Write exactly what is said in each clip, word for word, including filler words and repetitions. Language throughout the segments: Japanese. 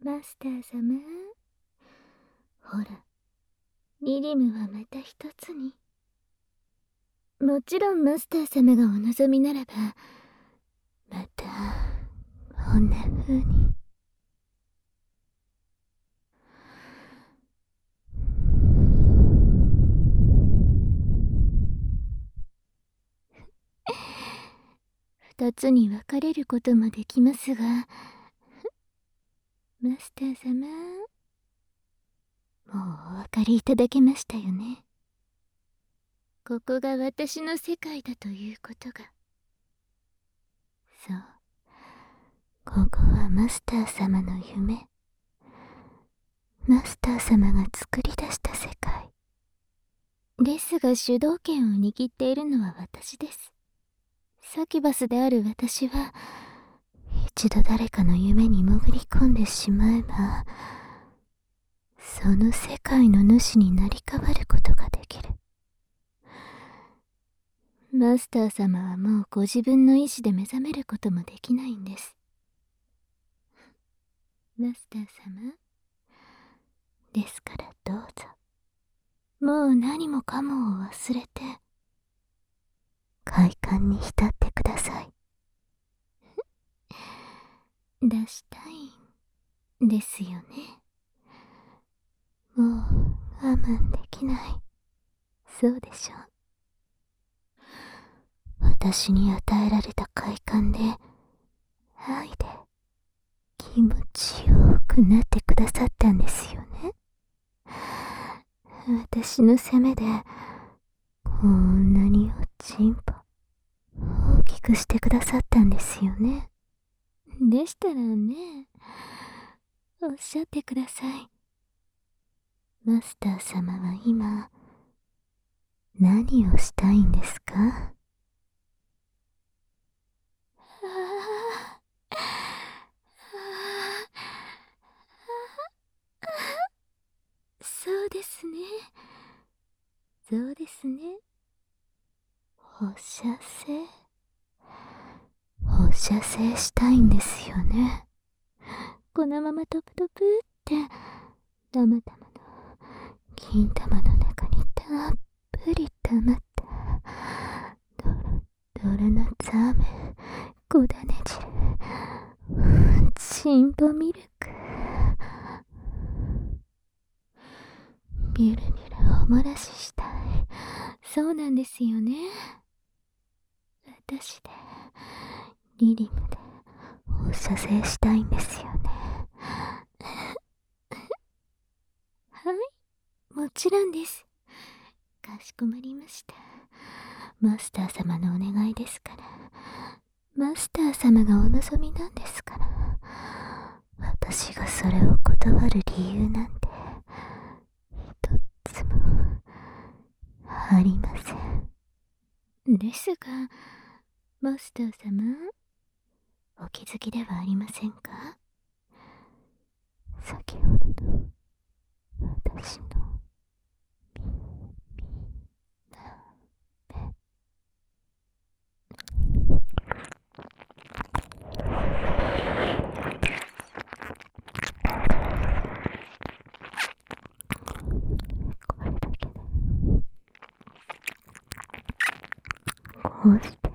マスター様、ほら、リリムはまた一つに。もちろんマスター様がお望みならば、またこんな風に。二つに分かれることもできますが、マスター様、もうお分かりいただけましたよね。ここが私の世界だということが。そう、ここはマスター様の夢、マスター様が作り出した世界ですが、主導権を握っているのは私です。サキュバスである私は、一度誰かの夢に潜り込んでしまえば、その世界の主になり変わることができる。マスター様はもうご自分の意志で目覚めることもできないんです。マスター様、ですからどうぞ、もう何もかもを忘れて快感に浸ってください。出したいんですよね。もう我慢できない。そうでしょう。私に与えられた快感で、愛で気持ちよくなってくださったんですよね。私の責めでこんなにおちんぽ大きくしてくださったんですよね。でしたらね、おっしゃってください。マスター様は今何をしたいんですか？ああ、ああ、そうですね、そうですね。放射性放射性したいんですよね。このままトプトプってたまたまの金玉の中にたっぷり溜まったドロドロのザーメン、ゴダネ汁、チンポミルク、ビュルビュルおもらししたい。そうなんですよね。私でリリムで放射性したいんですよね。はい、もちろんです。かしこまりました。マスター様のお願いですから。マスター様がお望みなんですから。私がそれを断る理由なんて一つもありません。ですが、マスター様、お気づきではありませんか？先ほどの私のこうして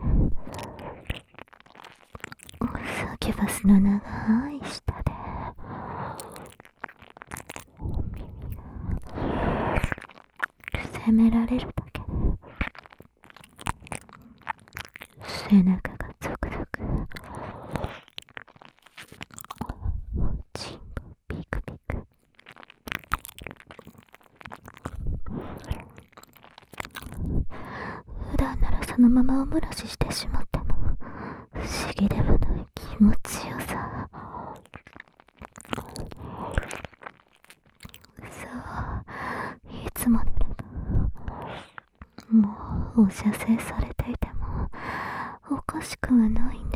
サキュバスの長い舌で耳が責められるだけで背中がゾクゾク、チンポピクピク、普段ならそのままおもらししてしまっても不思議ではない気持ちよさ。そう、いつもならばもう放射性されていてもおかしくはないんです。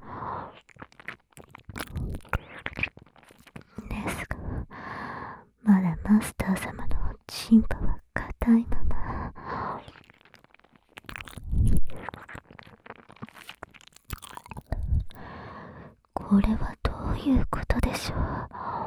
ですが、まだマスター様のチンポは硬いまま。これはどういうことでしょう。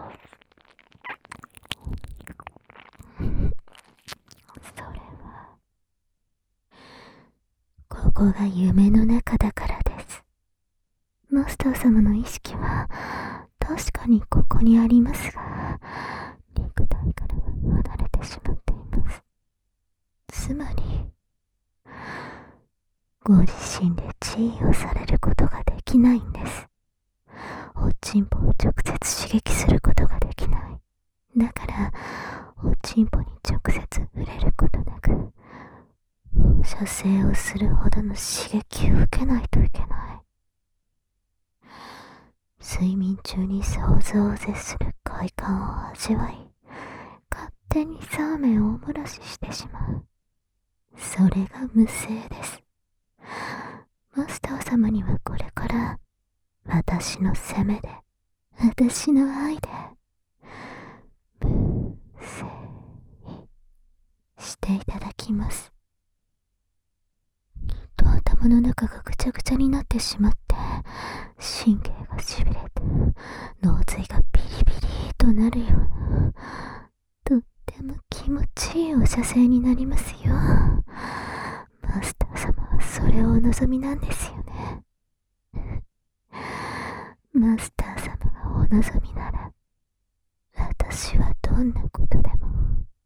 こが夢の中だからです。マスター様の意識は確かにここにありますが、肉体からは離れてしまっています。つまり、ご自身で治癒をされることができないんです。おちんぽを直接刺激することができない。だから、おちんぽに直接触れることなく、射精をするほどの刺激を受けないといけない。睡眠中に想像を絶する快感を味わい、勝手にサーメンをおもらししてしまう。それが無性です。マスター様にはこれから、私の責めで、私の愛で、無性していただきます。きっと頭の中がぐちゃぐちゃになってしまって、神経がしびれて、脳髄がビリビリとなるような、とっても気持ちいいお射精になりますよ。マスター様はそれをお望みなんですよね。マスター様がお望みなら、私はどんなことでも。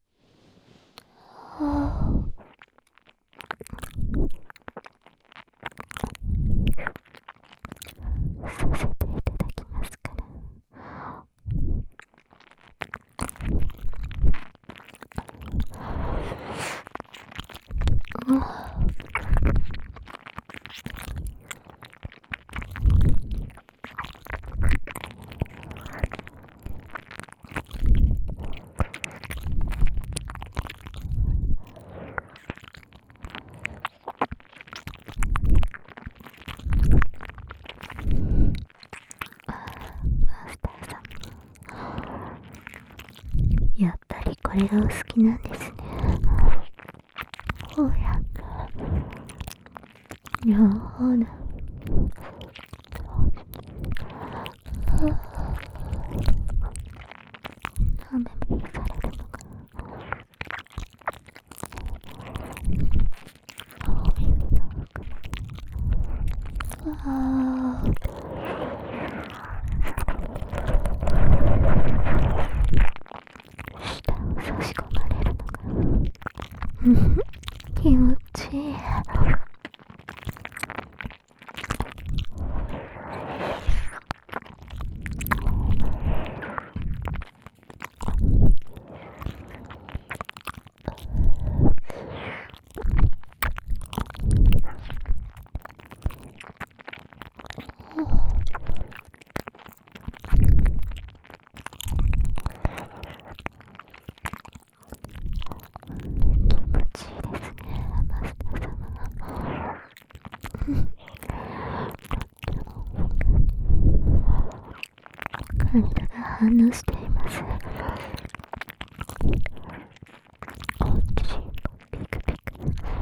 はあ、させていただきますから。やっぱりこれがお好きなんですね。ほら、両方だ。何でもされるのかな。ああ。差し込まれるのかな。気持ちいい。体が反応しています。おちんぽピクピク、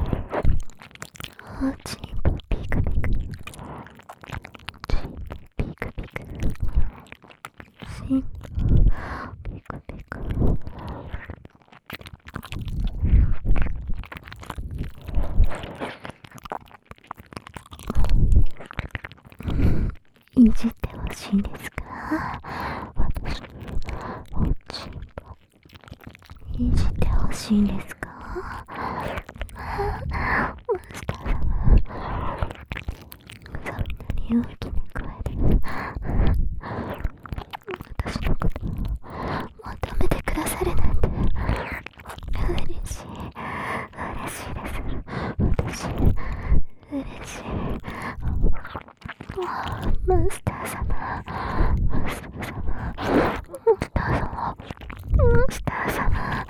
おちんぽピクピク、ちんぽピクピク、ちんぽピクピク。いじってほしいんですか？私、おちんぽいじってほしいんですか？マスター様、そんなに大きな声で私のことを求めてくださるなんて嬉しい、嬉しいです。私、嬉しい。マスター様、マスター様、マスター様、マスター様。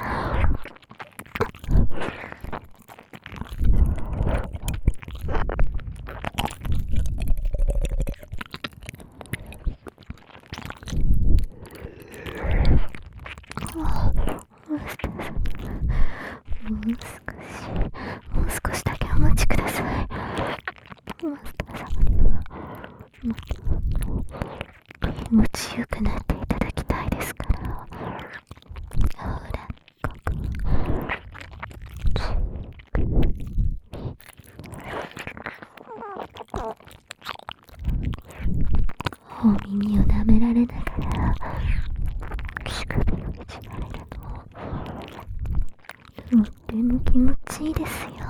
もう少し、もう少しだけお待ちください。マスター様にはもっと気持ちよくなっていただきたいですから。ほら、ここ。 お耳を舐められながら乳首をいじられるの、とっても気持ちいいですよ。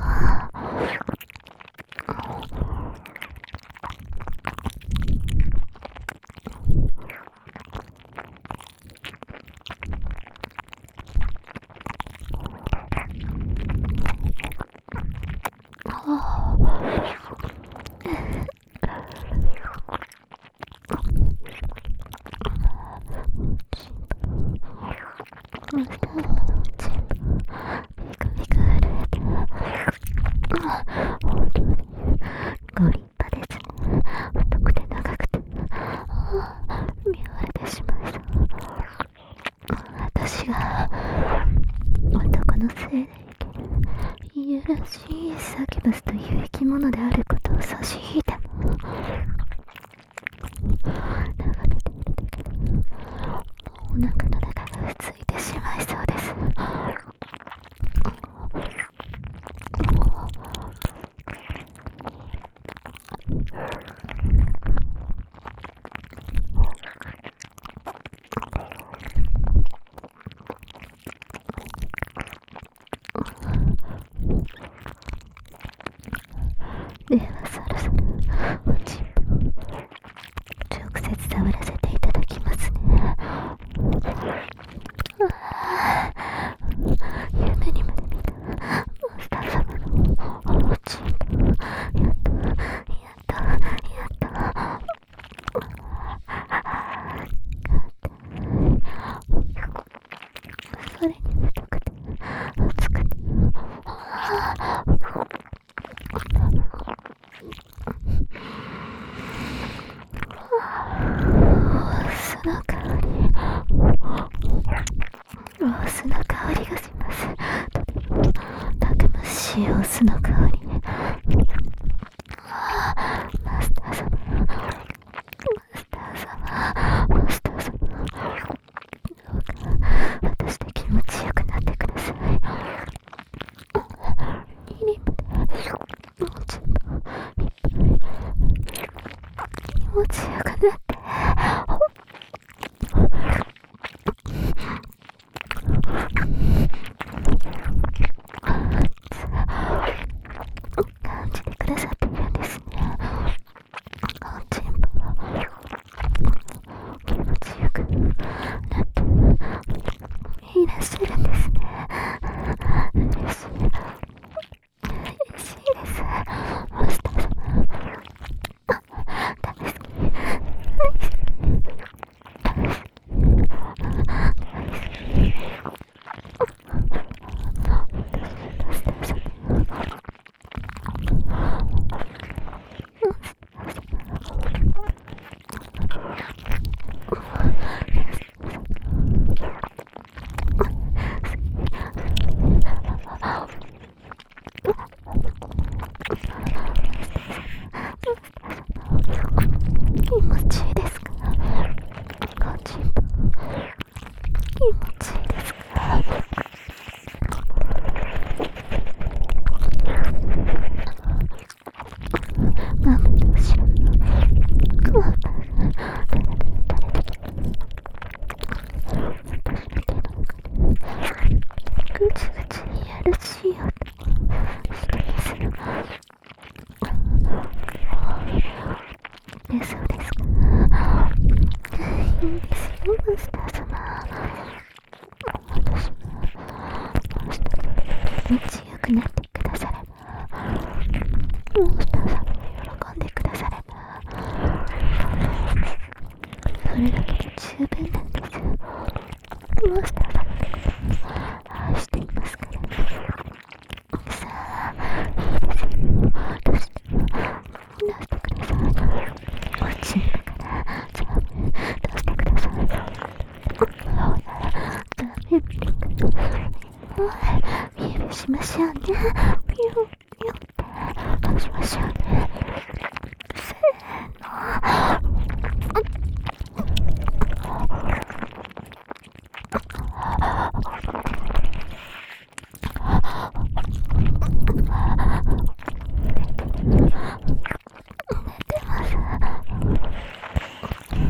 ご立派ですね。太くて長くて見られてしまいそう。私が男のせいで生きるいやらしいサキュバスという生き物であることを差し引いても、眺めているだけでお腹の中がついてしまいそうです。ではそろそろおちんぽを直接触らせていただきますね。夢にまで見たマスター様のおちんぽ、やっとやっとやっとそれに太くて熱くてその香り、ロースの香りがします。とてもたくましいオスの香りね。マスター様、マスター様、マスター様、どうか私で気持ちよくなってください。リリムでもうちょっといっぱい気持ちよくなって感じてくださっているんですね。おちんぽ気持ちよくなっていらっしゃるんですね。嬉しい嬉しいです。マスター様大好き大好き大好き気持ちいいですか？おちんぽ気持ちいいですか？ママの後ろのクワバが垂れて私の手の中でぐつぐついやらしい音してますよ。で、そうですか。いいんですよ、マスター様。私もマスター様が気持ちよくなってくだされば、マスター様が喜んでくだされば、それだけで十分なんです。マスター様のことを愛していますから。さあ、いいですよ。どうしても出してください。おちんぽから全部出してください。そうならダメビリクビールしましょうね。ピュンピュンって出しましょうね。せーの。寝てます。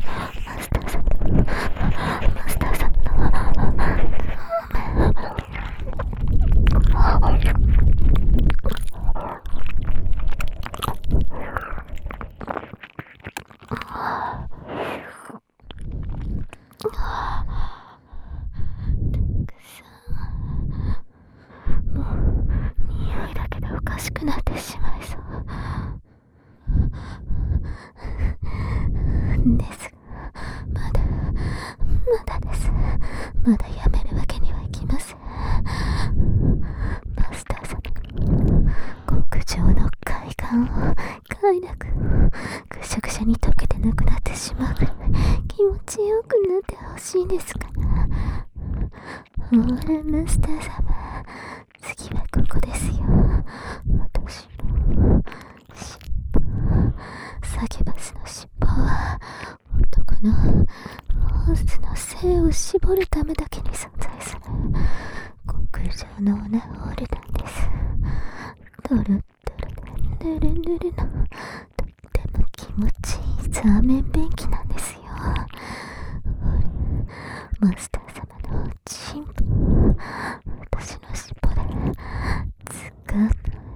まだやめるわけにはいきません。マスター様、極上の快感を快楽をぐしゃぐしゃに溶けてなくなってしまうくらい気持ちよくなってほしいですから。ほらマスター様、次はここですよ。私の尻尾、サキュバスの尻尾は男のホースの性を絞るためだけに存在する極上のオナホールなんです。トロットロでヌルヌルのとっても気持ちいいザーメン便器なんですよ。マスター様のチンポ、私の尻尾で使って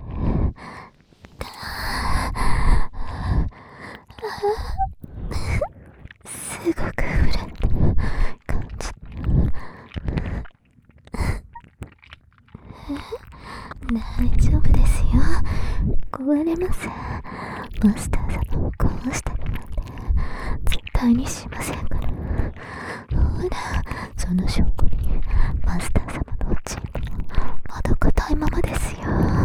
すごく触れた感じ。大丈夫ですよ、壊れません。マスター様を壊したりなんて絶対にしませんから。ほら、その証拠にマスター様のおちんぽまだ硬いままですよ。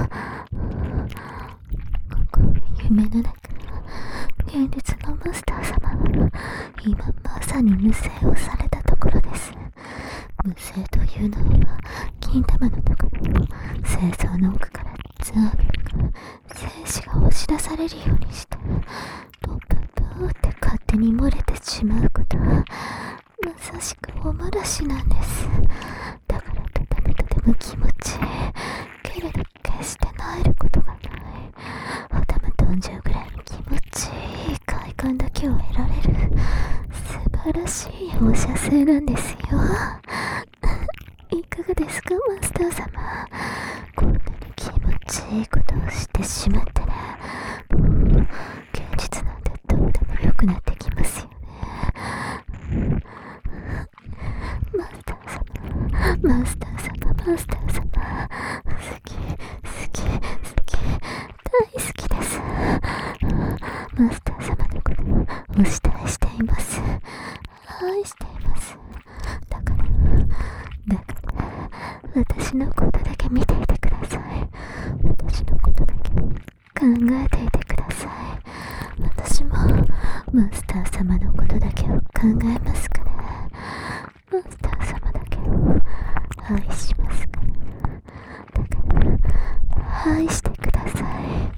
ここ夢の中、現実のマスター様は今まさに無精をされたところです。無精というのは金玉の中の精巣の奥からザーメンが精子が押し出されるようにしてドププーって勝手に漏れてしまうことはまさしくお漏らしなんです。だからとてもとても気持ちいいけれど決して萎えることがない、頭飛んじゃうぐらいの気持ちいい快感だけを得られる素晴らしい放射性なんですよ。いかがですかマスター様、こんなに気持ちいいことをしてしまったらもう現実なんてどうでもよくなってきますよね。マスター様、マスター様、マスター様、好き好き好き大好きです。マスター様のことをお慕いしています、愛しています。だからだから私のことだけ見ていてください。私のことだけ考えていてください。私もマスター様のことだけを考えますから。マスター様だけを愛しますから。だから愛してください。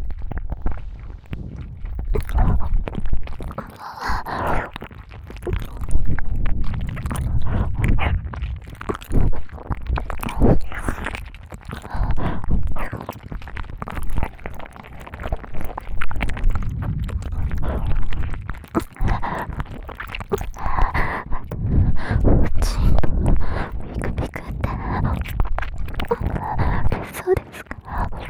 そうですか。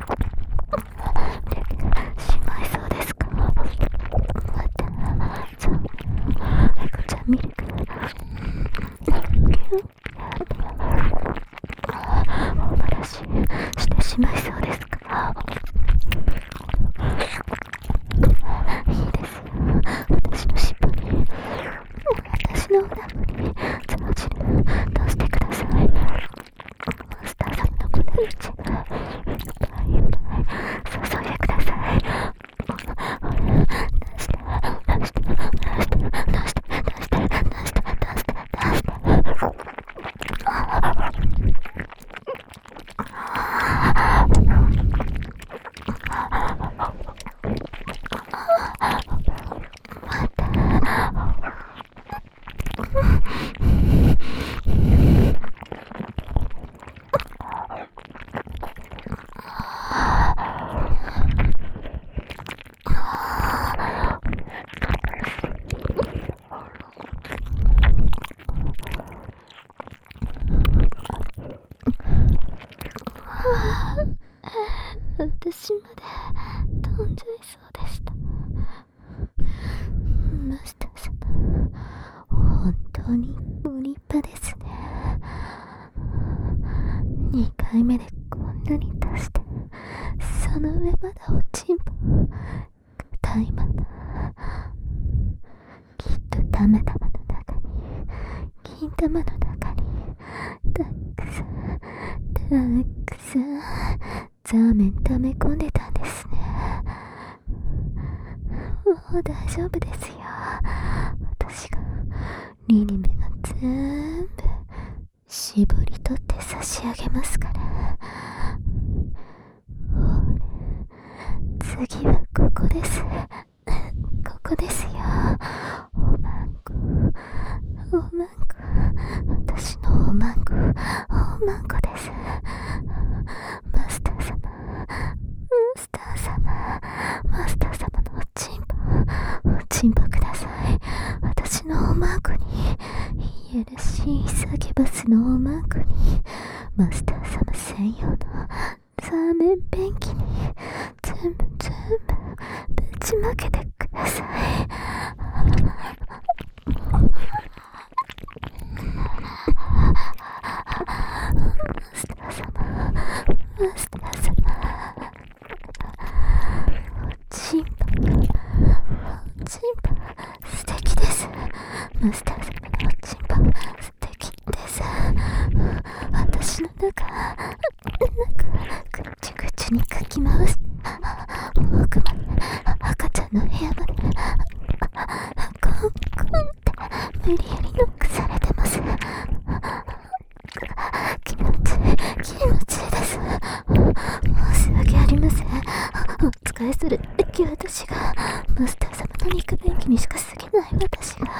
しまいそうですか。また、そう、エコちゃんミルク。お漏らししてしまいそうですか。いいですよ。私の尻尾に、私のお腹に、ザージル出してください。マスターさんのこのうちがいっぱいいっぱい注いでください。ほら、出して、出して、出して、出して、出して、出して、出して、出して。私まで飛んじゃいそうでした。マスター様、本当にご立派ですね。にかいめでこんなに足して、その上まだおちんぽ硬いまま。きっと玉玉の中に、金玉の中にあーくさザーメン溜め込んでたんですね。もう大丈夫ですよ。私がリリメが全部絞り取って差し上げますから。次はここです。ここですよ。おまんこ、おまんこ、私のおまんこ、おまんこです。マスター様、マスター様、マスター様のおちんぽ、おちんぽください。私のおまんこに、いやらしいサキバスのおまんこに、マスター様専用のザーメン便器に、全部全部ぶちまけてください。マスター様、マスター様、おちんぽ、おちんぽ、素敵です。マスター様のおちんぽ、素敵です。私の中、中、ぐちぐちにかき回す。奥まで、赤ちゃんの部屋まで、コンコンって無理やりノックされてます。気持ちいい、気持ちいいです。申し訳ありません。お使いするべき私が、マスター様の肉便器にしか過ぎない私が、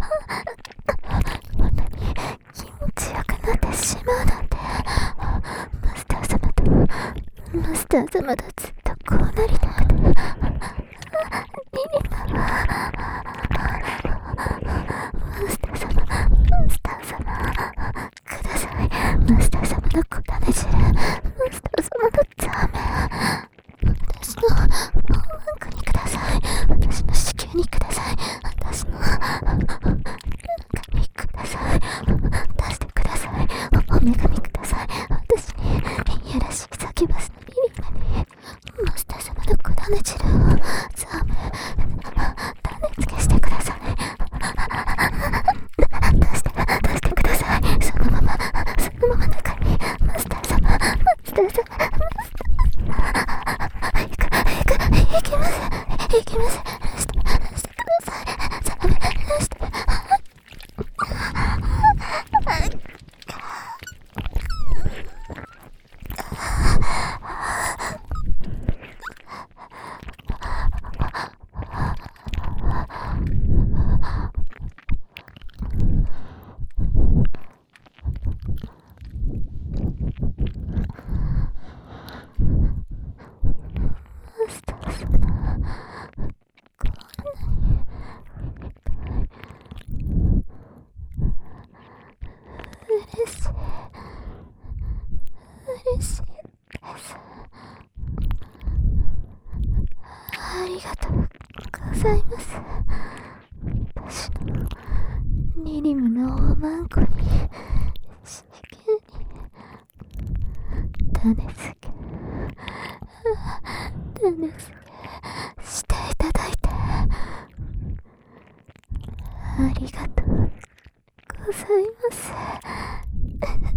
こんなに気持ちよくなってしまうなんて、マスター様と、マスター様とずっとこうなりたくて、リリマは、マスター様、マスター様、ください。マスター様の小種汁、マスター様のザーメン、私のおまんこにください。私の子宮にください。私の中にください。出してください。お女神ください。私にいやらしいサキバスのリリマにマスター様の小種汁をザーメン種付けしてください。出して出してください。そのままそのまま中にマスター様マスター様マスター様いくいくいきますいきます。してしてください。ザーメンして嬉しいです。ありがとうございます。私のリリムのおまんこに子宮に種付け種付けしていただいてありがとうございます。